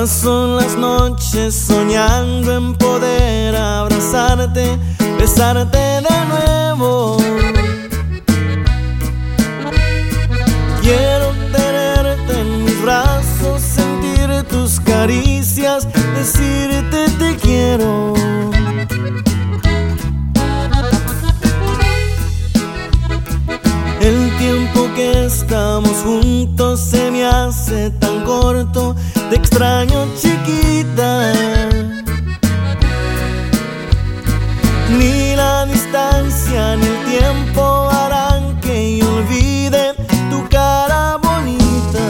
Paso las noches soñando en poder abrazarte, besarte de nuevo. Quiero tenerte en mis brazos, sentir tus caricias, decirte te quiero. El tiempo que estamos juntos se me hace tan corto, te extraño chiquita. Ni la distancia ni el tiempo harán que yo olvide tu cara bonita.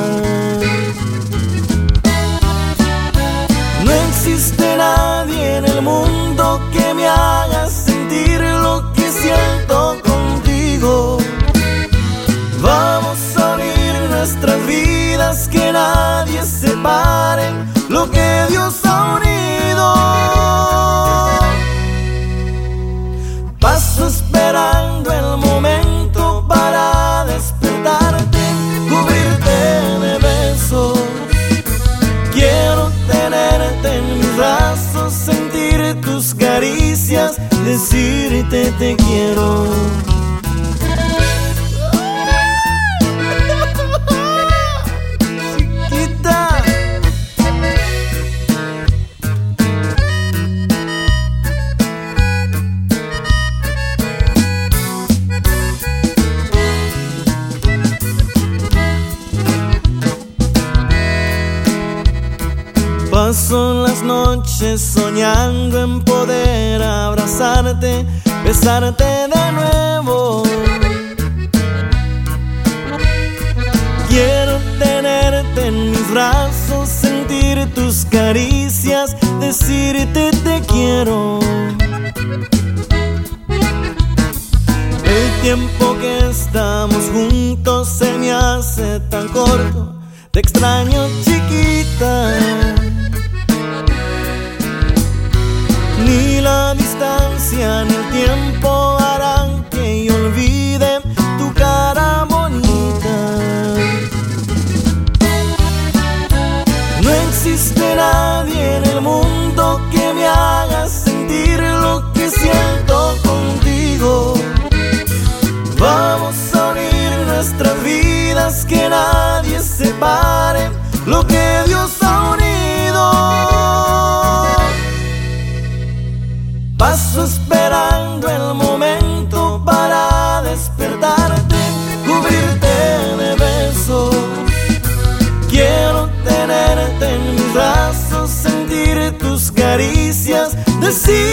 No existe nadie en el mundo que me haga sentir lo que siento contigo. Vamos a unir nuestras vidas, que nadie separe lo que Dios ha unido. Paso esperando el momento para despertarte, cubrirte de besos. Quiero tenerte en mis brazos, sentir tus caricias, decirte te quiero. Paso las noches soñando en poder abrazarte, besarte de nuevo. Quiero tenerte en mis brazos, sentir tus caricias, decirte te quiero. El tiempo que estamos juntos se me hace tan corto, te extraño chiquita. Ni la distancia ni el tiempo harán que yo olvide tu cara bonita. No existe nadie en el mundo que me haga sentir lo que siento contigo. Vamos a unir nuestras vidas, que nadie separe lo que Dios ha unido. Paso esperando el momento para despertarte, cubrirte de besos. Quiero tenerte en mis brazos, sentir tus caricias, decir